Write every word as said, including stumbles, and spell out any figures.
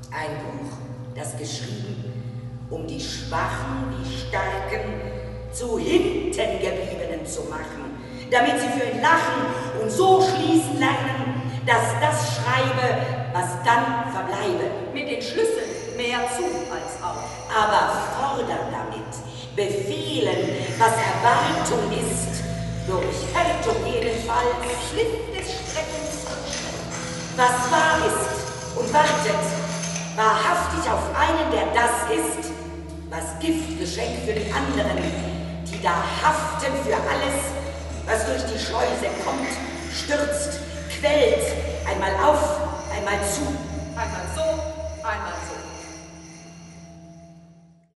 Ein Buch, das geschrieben, um die Schwachen, die Starken zu Hintengebliebenen zu machen, damit sie für ihn lachen und so schließen lernen, dass das schreibe, was dann verbleibe. Mit den Schlüsseln mehr zu als auf. Aber fordern damit, befehlen, was Erwartung ist, durch Härtung jedenfalls, Schliff des Streckens und Schnell. was wahr ist und wartet, wahrhaftig auf einen, der das ist, was Giftgeschenk für die anderen, die da haften für alles, was durch die Schleuse kommt, stürzt, quellt, einmal auf, einmal zu. Einmal so, einmal so.